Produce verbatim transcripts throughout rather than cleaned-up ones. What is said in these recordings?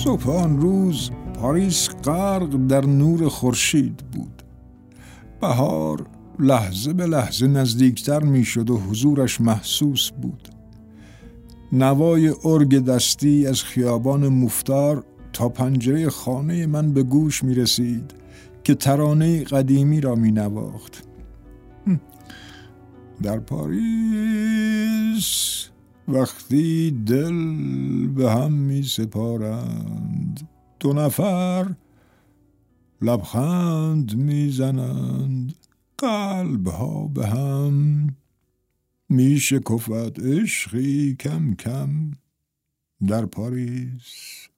صبح آن روز پاریس غرق در نور خورشید بود. بهار لحظه به لحظه نزدیکتر می شد و حضورش محسوس بود. نوای ارگ دستی از خیابان مفتار تا پنجره خانه من به گوش می رسید که ترانه قدیمی را می نواخت. در پاریس وقتی دل به هم می سپارند، دو نفر لبخند می زنند، قلب ها به هم می شکفد عشقی کم کم. در پاریس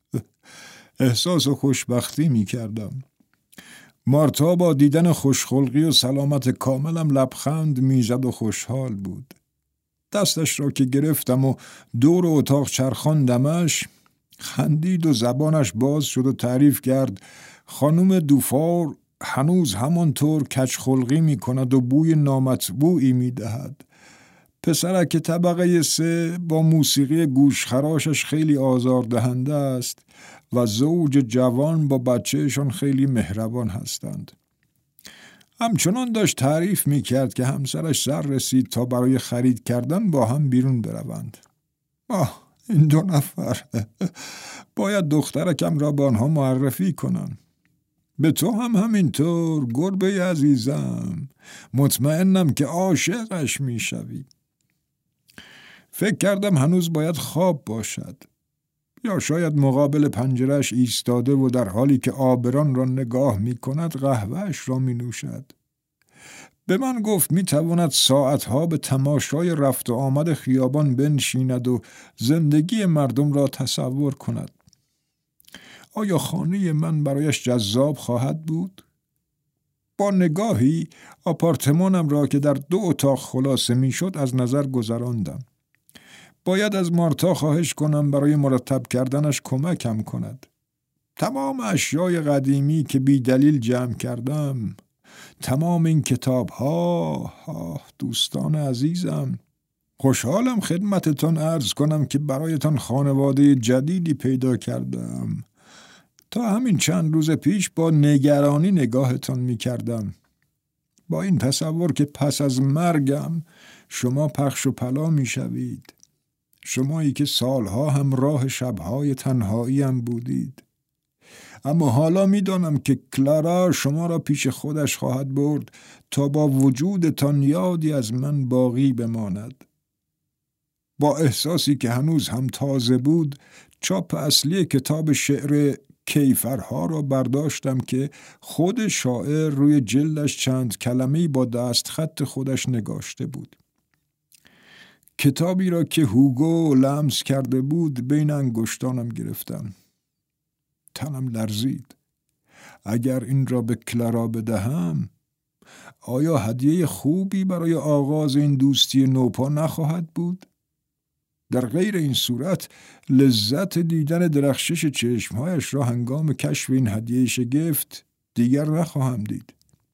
احساس خوشبختی می کردم. مارتا با دیدن خوشخلقی و سلامت کاملم لبخند می زد و خوشحال بود. دستش را که گرفتم و دور اتاق چرخاندمش، خندید و زبانش باز شد و تعریف کرد خانم دوفار هنوز همانطور کچخلقی می کند و بوی نامطبوعی می دهد. پسرک طبقه سه با موسیقی گوشخراشش خیلی آزاردهنده است و زوج جوان با بچهشان خیلی مهربان هستند. همچنان داشت تعریف می کرد که همسرش سر رسید تا برای خرید کردن با هم بیرون بروند. آه، این دو نفر باید دخترکم را به آنها معرفی کنم. به تو هم همینطور گربه عزیزم، مطمئنم که عاشقش می شوی. فکر کردم هنوز باید خواب باشد، یا شاید مقابل پنجره‌اش ایستاده و در حالی که آبران را نگاه می کند قهوه‌اش را می نوشد. به من گفت می تواند ساعتها به تماشای رفت و آمد خیابان بنشیند و زندگی مردم را تصور کند. آیا خانه من برایش جذاب خواهد بود؟ با نگاهی آپارتمانم را که در دو اتاق خلاصه می شد از نظر گذراندم. باید از مارتا خواهش کنم برای مرتب کردنش کمکم کند. تمام اشیای قدیمی که بی دلیل جمع کردم، تمام این کتاب ها، دوستان عزیزم، خوشحالم خدمتتان عرض کنم که برایتان خانواده جدیدی پیدا کردم. تا همین چند روز پیش با نگرانی نگاهتان می کردم، با این تصور که پس از مرگم شما پخش و پلا می شوید. شمایی که سالها همراه شبهای تنهاییم بودید. اما حالا می دانم که کلارا شما را پیش خودش خواهد برد تا با وجودتان یادی از من باقی بماند. با احساسی که هنوز هم تازه بود، چاپ اصلی کتاب شعر کیفرها را برداشتم که خود شاعر روی جلدش چند کلمه‌ای با دست خط خودش نگاشته بود. کتابی را که هوگو لمس کرده بود بین انگشتانم گرفتم. تنم لرزید. اگر این را به کلارا بدهم، آیا هدیه خوبی برای آغاز این دوستی نوپا نخواهد بود؟ در غیر این صورت لذت دیدن درخشش چشمهایش را هنگام کشف این هدیه شگفت دیگر نخواهم دید.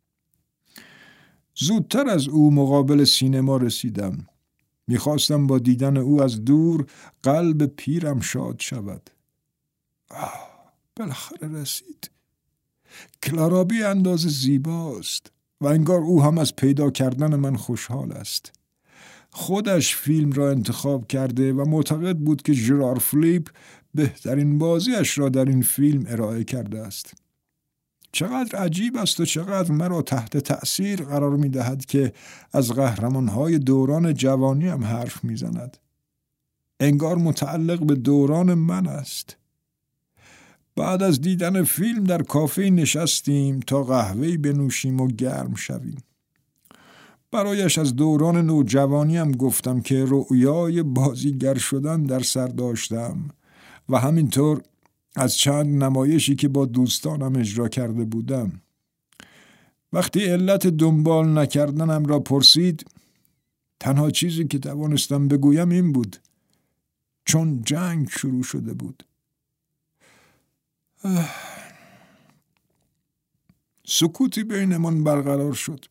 زودتر از او مقابل سینما رسیدم. میخواستم با دیدن او از دور قلب پیرم شاد شود. آه، بالاخره رسید. کلارا بی اندازه زیباست و انگار او هم از پیدا کردن من خوشحال است. خودش فیلم را انتخاب کرده و معتقد بود که ژرار فلیپ بهترین بازیش را در این فیلم ارائه کرده است. چقدر عجیب است و چقدر مرا تحت تأثیر قرار می دهد که از قهرمانهای دوران جوانی هم حرف می زند. انگار متعلق به دوران من است. بعد از دیدن فیلم در کافه نشستیم تا قهوه‌ای بنوشیم و گرم شویم. برایش از دوران نوجوانی هم گفتم که رؤیای بازیگر شدن در سر داشتم و همینطور از چند نمایشی که با دوستانم اجرا کرده بودم. وقتی علت دنبال نکردنم را پرسید، تنها چیزی که توانستم بگویم این بود: چون جنگ شروع شده بود. سکوتی بینمان برقرار شد.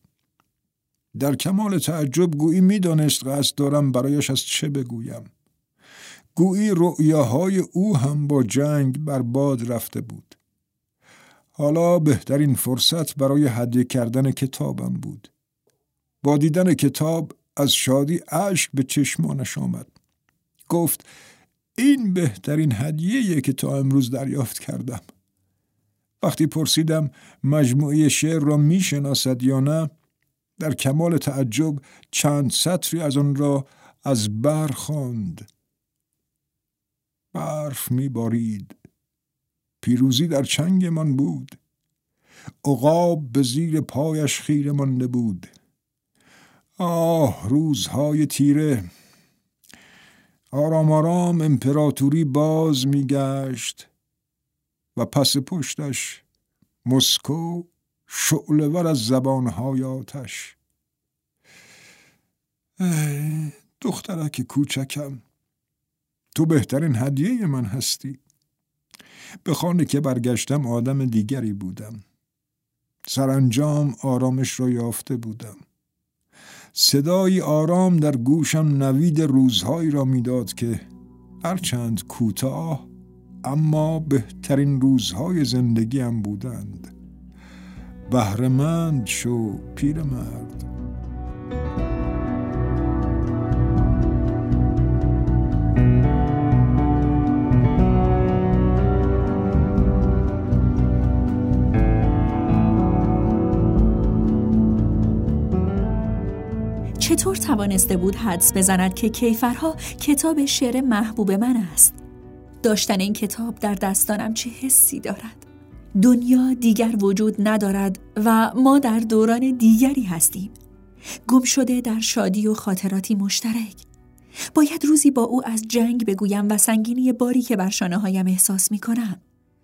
در کمال تعجب گویی می دانست قصد دارم برایش از چه بگویم. گویی رؤیاهای او هم با جنگ بر باد رفته بود. حالا بهترین فرصت برای هدیه کردن کتابم بود. با دیدن کتاب از شادی اشک به چشمانش آمد. گفت این بهترین هدیه‌ایه که تا امروز دریافت کردم. وقتی پرسیدم مجموعه شعر را می شناسد یا نه، در کمال تعجب چند سطری از آن را از بر خواند. برف می بارید. پیروزی در چنگ من بود. عقاب به زیر پایش خیره مانده بود. آه روزهای تیره. آرام آرام امپراتوری باز می گشت و پس پشتش مسکو شعله‌ور از زبانهای آتش. ای دخترک کوچکم، تو بهترین هدیه من هستی. به خانه که برگشتم آدم دیگری بودم. سرانجام آرامش را یافته بودم. صدای آرام در گوشم نوید روزهایی را میداد که هرچند کوتاه اما بهترین روزهای زندگیم بودند. بهره‌مند شو پیرمرد. چطور توانسته بود حدس بزند که کیفرها کتاب شعر محبوب من است؟ داشتن این کتاب در دستانم چه حسی دارد؟ دنیا دیگر وجود ندارد و ما در دوران دیگری هستیم. گم شده در شادی و خاطراتی مشترک. باید روزی با او از جنگ بگویم و سنگینی باری که بر شانه‌هایم احساس می‌کنم.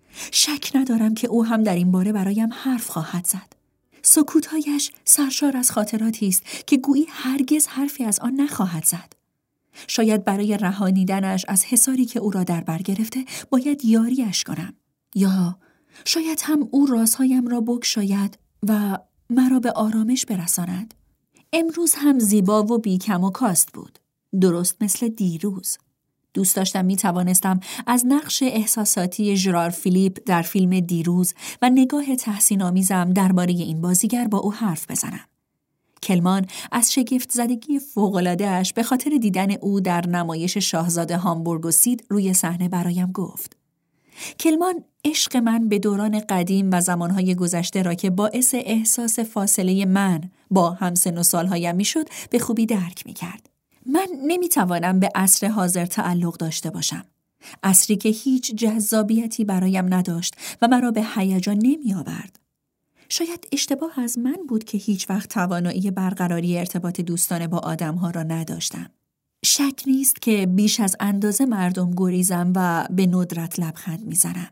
شک ندارم که او هم در این باره برایم حرف خواهد زد. سکوت‌هایش سرشار از خاطراتی است که گویی هرگز حرفی از آن نخواهد زد. شاید برای رهانیدنش از حصاری که او را در بر گرفته باید یاریش کنم، یا شاید هم او رازهایم را بگشاید و مرا به آرامش برساند. امروز هم زیبا و بیکم و کاست بود، درست مثل دیروز. دوست داشتم می توانستم از نقش احساساتی ژرار فیلیپ در فیلم دیروز و نگاه تحسین آمیزم درباره این بازیگر با او حرف بزنم. کلمان از شگفت زدگی فوق‌العاده‌اش به خاطر دیدن او در نمایش شاهزاده هامبورگ و سید روی صحنه برایم گفت. کلمان عشق من به دوران قدیم و زمانهای گذشته را که باعث احساس فاصله من با همسن و سالهایم میشد به خوبی درک می‌کرد. من نمیتوانم به عصر حاضر تعلق داشته باشم. عصری که هیچ جذابیتی برایم نداشت و مرا به هیجان نمی آورد. شاید اشتباه از من بود که هیچ وقت توانایی برقراری ارتباط دوستانه با آدمها را نداشتم. شک نیست که بیش از اندازه مردم گریزم و به ندرت لبخند میزنم.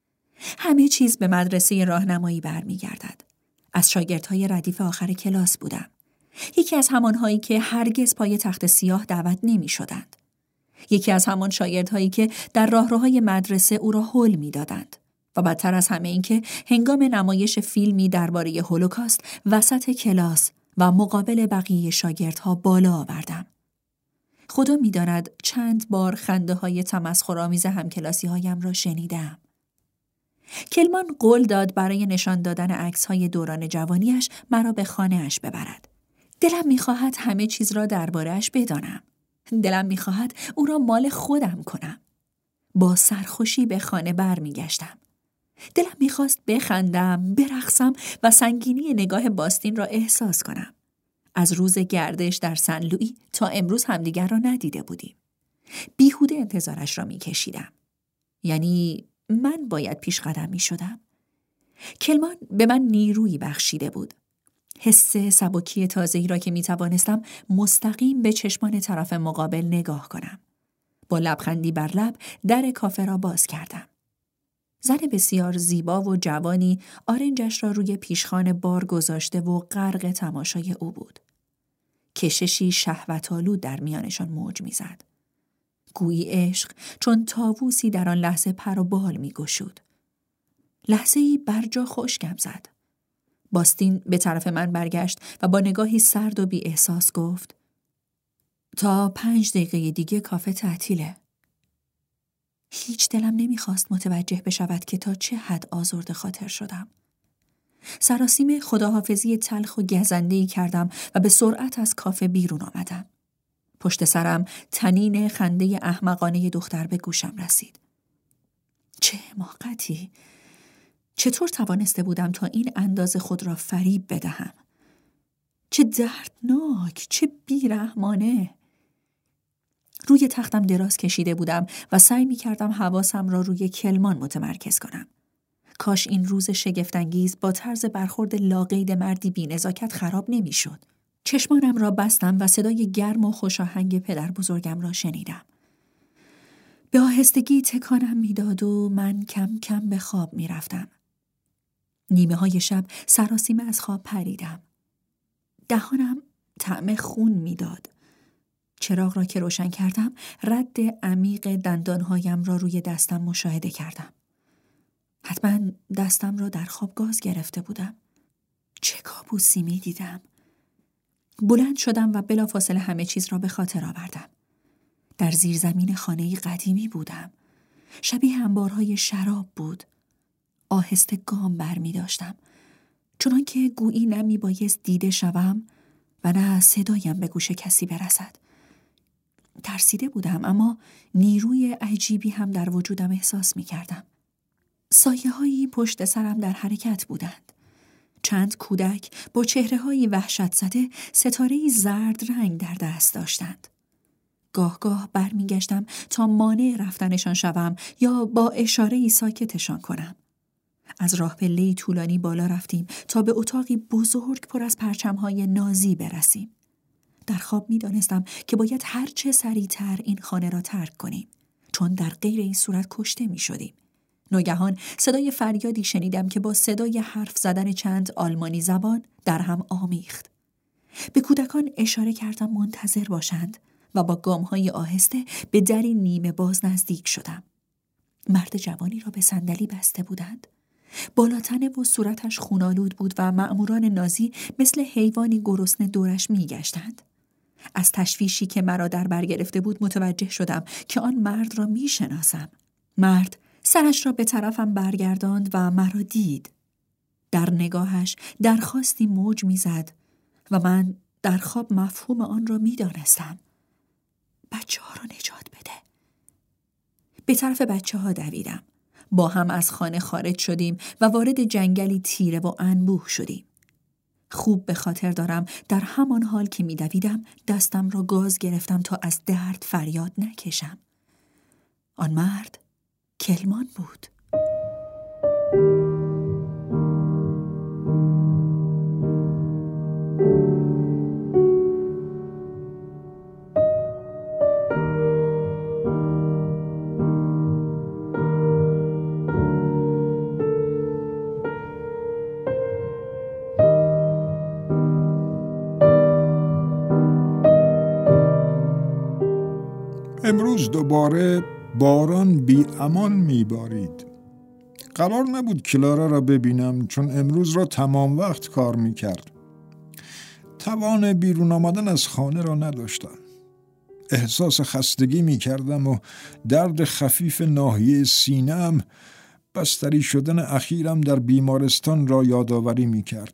همه چیز به مدرسه راهنمایی برمیگردد. از شاگردهای ردیف آخر کلاس بودم. یکی از همانهایی که هرگز پای تخت سیاه دعوت نمی شدند. یکی از همان شاگردهایی که در راهروهای مدرسه او را هول می دادند. و بدتر از همه این که هنگام نمایش فیلمی درباره هولوکاست وسط کلاس و مقابل بقیه شاگردها بالا آوردم. خدا می داند چند بار خنده های تمسخرآمیز همکلاسی هایم را شنیدم. کلمان قول داد برای نشان دادن عکس‌های دوران جوانیش مرا به خانه‌اش ببرد. دلم می‌خواهد همه چیز را درباره‌اش بدانم. دلم می‌خواهد او را مال خودم کنم. با سرخوشی به خانه برمیگشتم. دلم می‌خواست بخندم، برقصم و سنگینی نگاه باستین را احساس کنم. از روز گردش در سن لویی تا امروز همدیگر را ندیده بودیم. بیهوده انتظارش را می‌کشیدم. یعنی من باید پیش قدم می‌شدم. کلمان به من نیرویی بخشیده بود. حس سبکی تازه‌ای را که می‌توانستم مستقیم به چشمان طرف مقابل نگاه کنم. با لبخندی بر لب در کافه را باز کردم. زن بسیار زیبا و جوانی آرنجش را روی پیشخوان بار گذاشته و غرق تماشای او بود. کششی شهوت‌آلود در میانشان موج می‌زد. گویی عشق چون طاووسی در آن لحظه پر و بال می‌گشود. لحظه‌ای برجا خشکم زد. باستین به طرف من برگشت و با نگاهی سرد و بی احساس گفت: تا پنج دقیقه دیگه کافه تعطیله. هیچ دلم نمیخواست متوجه بشود که تا چه حد آزرده خاطر شدم. سراسیم خداحافظی تلخ و گزنده‌ای کردم و به سرعت از کافه بیرون آمدم. پشت سرم تنین خنده احمقانه دختر به گوشم رسید. چه حماقتی! چطور توانسته بودم تا این اندازه خود را فریب بدهم؟ چه دردناک، چه بیرحمانه! روی تختم دراز کشیده بودم و سعی می کردم حواسم را روی کلمان متمرکز کنم. کاش این روز شگفت‌انگیز با طرز برخورد لاقید مردی بی‌نزاکت خراب نمی شد. چشمانم را بستم و صدای گرم و خوشاهنگ پدر بزرگم را شنیدم. به آهستگی تکانم میداد و من کم کم به خواب می رفتم. نیمه های شب سراسیمه از خواب پریدم. دهانم طعم خون میداد. چراغ را که روشن کردم رد عمیق دندانهایم را روی دستم مشاهده کردم. حتما دستم را در خواب گاز گرفته بودم. چه کابوسی می دیدم. بلند شدم و بلافاصله همه چیز را به خاطر آوردم. در زیرزمین خانه‌ای قدیمی بودم. شبیه انبارهای شراب بود. آهسته گام بر می داشتم. چنان که گویی نه می بایست دیده شوم و نه صدایم به گوش کسی برسد. ترسیده بودم اما نیروی عجیبی هم در وجودم احساس می کردم. سایه هایی پشت سرم در حرکت بودند. چند کودک با چهره هایی وحشت زده ستاره‌ای زرد رنگ در دست داشتند. گاه گاه برمی گشتم تا مانع رفتنشان شوم یا با اشاره‌ای ساکتشان کنم. از راه پله‌ای طولانی بالا رفتیم تا به اتاقی بزرگ پر از پرچم‌های نازی برسیم. در خواب می دانستم که باید هرچه سریعتر این خانه را ترک کنیم، چون در غیر این صورت کشته می شدیم. ناگهان صدای فریادی شنیدم که با صدای حرف زدن چند آلمانی زبان در هم آمیخت. به کودکان اشاره کردم منتظر باشند و با گام‌های آهسته به دری نیمه باز نزدیک شدم. مرد جوانی را به صندلی بسته بودند. بالاتنه و صورتش خونالود بود و مأموران نازی مثل حیوانی گرسنه دورش می گشتند. از تشویشی که مرا در بر گرفته بود متوجه شدم که آن مرد را می شناسم. مرد سرش را به طرفم برگرداند و مرا دید. در نگاهش درخواستی موج می زد و من در خواب مفهوم آن را می دانستم. بچه ها را نجات بده. به طرف بچه ها دویدم. با هم از خانه خارج شدیم و وارد جنگلی تیره و انبوه شدیم. خوب به خاطر دارم در همان حال که می دویدم دستم را گاز گرفتم تا از درد فریاد نکشم. آن مرد کلمان بود. امروز دوباره باران بی امان می بارید. قرار نبود کلارا را ببینم چون امروز را تمام وقت کار می کرد. توان بیرون آمدن از خانه را نداشتم. احساس خستگی می کردم و درد خفیف ناحیه سینه‌ام بستری شدن اخیرم در بیمارستان را یادآوری می کرد.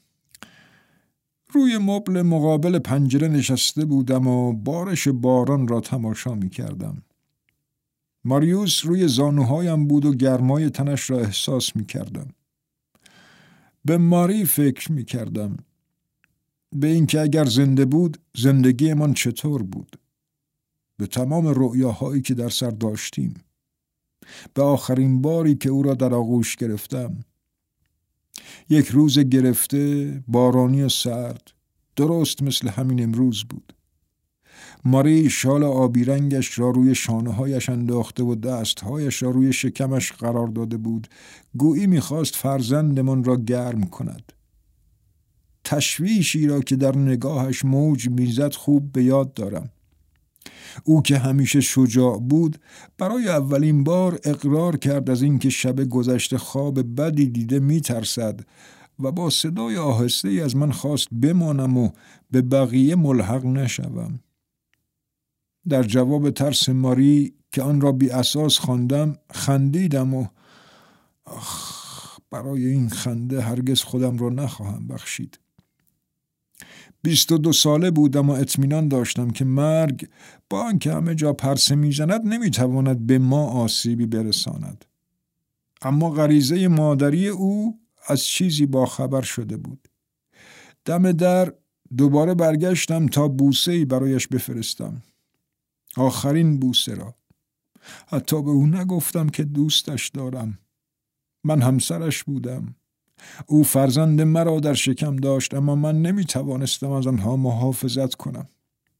روی مبل مقابل پنجره نشسته بودم و بارش باران را تماشا می کردم. ماریوس روی زانوهایم بود و گرمای تنش را احساس می کردم. به ماری فکر می کردم. به اینکه اگر زنده بود زندگی من چطور بود. به تمام رؤیاهایی که در سر داشتیم. به آخرین باری که او را در آغوش گرفتم. یک روز گرفته، بارانی و سرد، درست مثل همین امروز بود. ماری شال آبی رنگش را روی شانه‌هایش انداخته و دستهایش را روی شکمش قرار داده بود، گویی می‌خواست فرزندمان را گرم کند. تشویشی را که در نگاهش موج می‌زد خوب به یاد دارم. او که همیشه شجاع بود برای اولین بار اقرار کرد از اینکه شب گذشته خواب بدی دیده می‌ترسد و با صدای آهسته‌ای از من خواست بمانم و به بقیه ملحق نشوم. در جواب ترس ماری که آن را بی اساس خواندم خندیدم و آخ، برای این خنده هرگز خودم را نخواهم بخشید. بیست و دو ساله بودم و اطمینان داشتم که مرگ با آنکه همه جا پرسه میزند نمیتواند به ما آسیبی برساند. اما غریزه مادری او از چیزی باخبر شده بود. دم در دوباره برگشتم تا بوسه‌ای برایش بفرستم. آخرین بوسه را. حتی به او نگفتم که دوستش دارم. من همسرش بودم. او فرزند مرا در شکم داشت، اما من نمی توانستم از آنها محافظت کنم.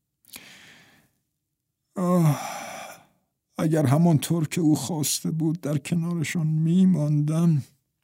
آه، اگر همانطور که او خواسته بود در کنارشان می ماندم.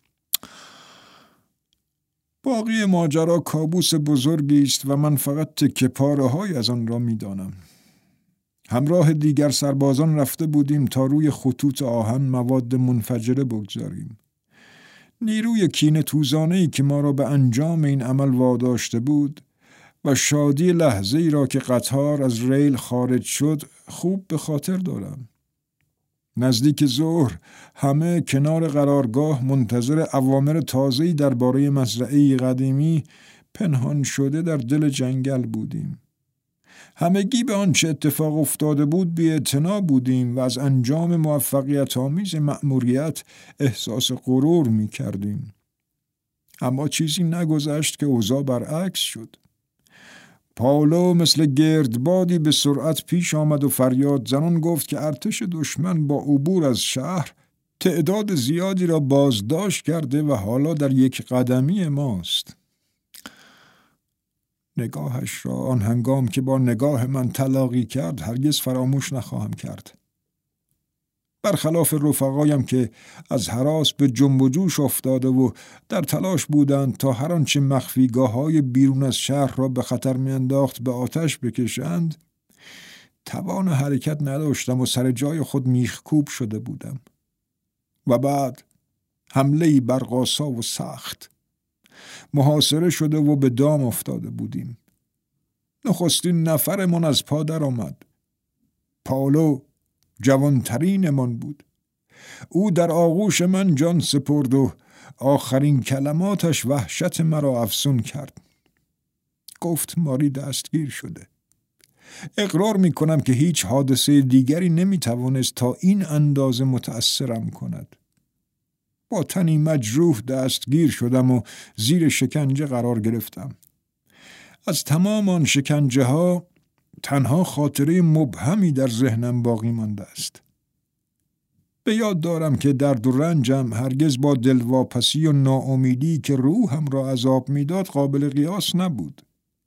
باقی ماجرا کابوس بزرگی است و من فقط تکه پاره های از آن را می دانم. همراه دیگر سربازان رفته بودیم تا روی خطوط آهن مواد منفجره بگذاریم. نیروی کینه توزانه‌ای که ما را به انجام این عمل واداشته بود و شادی لحظه ای را که قطار از ریل خارج شد خوب به خاطر دارم. نزدیک ظهر همه کنار قرارگاه منتظر اوامر تازه‌ای درباره مزرعه قدیمی پنهان شده در دل جنگل بودیم. همگی به آنچه اتفاق افتاده بود بی‌اعتنا بودیم و از انجام موفقیت آمیز مأموریت احساس غرور می کردیم. اما چیزی نگذشت که اوضاع برعکس شد. پائولو مثل گردبادی به سرعت پیش آمد و فریاد زنان گفت که ارتش دشمن با عبور از شهر تعداد زیادی را بازداشت کرده و حالا در یک قدمی ماست. نگاهش را آن هنگام که با نگاه من تلاقی کرد هرگز فراموش نخواهم کرد. برخلاف رفقایم که از هراس به جنب و جوش افتاده و در تلاش بودند تا هر آنچه مخفیگاه‌های بیرون از شهر را به خطر می‌انداخت به آتش بکشند، توان حرکت نداشتم و سر جای خود میخکوب شده بودم. و بعد حمله‌ای برق‌آسا و سخت. محاصره شده و به دام افتاده بودیم. نخستین نفرمان از پا در آمد. پائولو جوانترین من بود. او در آغوش من جان سپرد و آخرین کلماتش وحشت مرا افزون کرد. گفت ماری دستگیر شده. اقرار می کنم که هیچ حادثه دیگری نمی توانست تا این اندازه متأثرم کند. با تنی مجروح دستگیر شدم و زیر شکنجه قرار گرفتم. از تمام آن شکنجه ها تنها خاطره مبهمی در ذهنم باقی مانده است. به یاد دارم که درد و رنجم هرگز با دلواپسی و ناامیدی که روحم را عذاب میداد قابل قیاس نبود.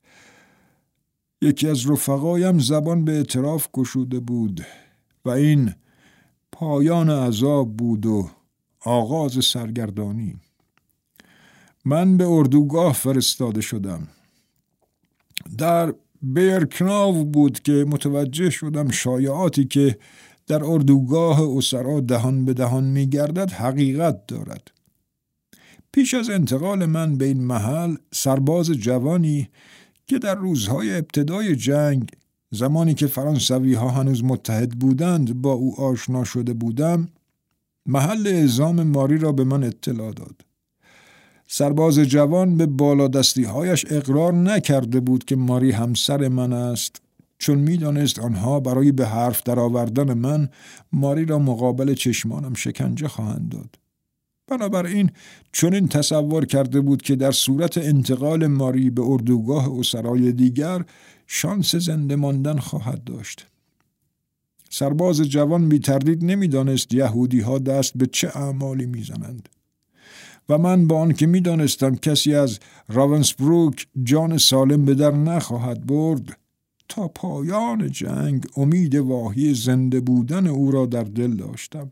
یکی از رفقایم زبان به اعتراف گشوده بود و این پایان عذاب بود و آغاز سرگردانی. من به اردوگاه فرستاده شدم. در بیرکناو بود که متوجه شدم شایعاتی که در اردوگاه اسرا دهان به دهان می گردد حقیقت دارد. پیش از انتقال من به این محل سرباز جوانی که در روزهای ابتدای جنگ زمانی که فرانسوی ها هنوز متحد بودند با او آشنا شده بودم محل اعزام ماری را به من اطلاع داد. سرباز جوان به بالادستی هایش اقرار نکرده بود که ماری همسر من است، چون می دانست آنها برای به حرف درآوردن من ماری را مقابل چشمانم شکنجه خواهند داد. بنابراین چون این تصور کرده بود که در صورت انتقال ماری به اردوگاه اسرای دیگر شانس زنده ماندن خواهد داشت. سرباز جوان بی تردید نمی دانست یهودی ها دست به چه اعمالی می زنند. و من با آن که می دانستم کسی از راونسبروک جان سالم به در نخواهد برد، تا پایان جنگ امید واهی زنده بودن او را در دل داشتم.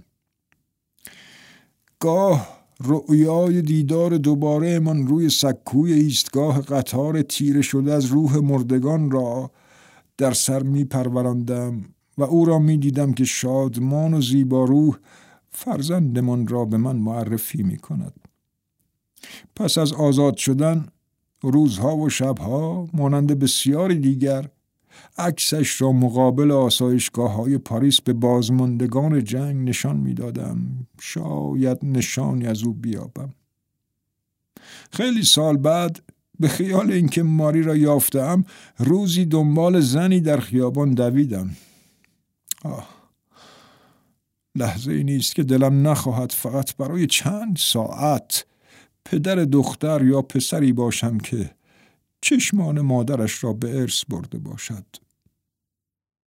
گاه رؤیای دیدار دوباره من روی سکوی ایستگاه قطار تیره شده از روح مردگان را در سر می پروراندم و او را می دیدم که شادمان و زیباروح فرزندمان را به من معرفی می کند. پس از آزاد شدن روزها و شبها مانند بسیاری دیگر عکسش را مقابل آسایشگاه های پاریس به بازماندگان جنگ نشان می دادم. شاید نشانی از او بیابم. خیلی سال بعد به خیال اینکه ماری را یافتم روزی دنبال زنی در خیابان دویدم. آه، لحظه ای نیست که دلم نخواهد فقط برای چند ساعت پدر دختر یا پسری باشم که چشمان مادرش را به ارث برده باشد.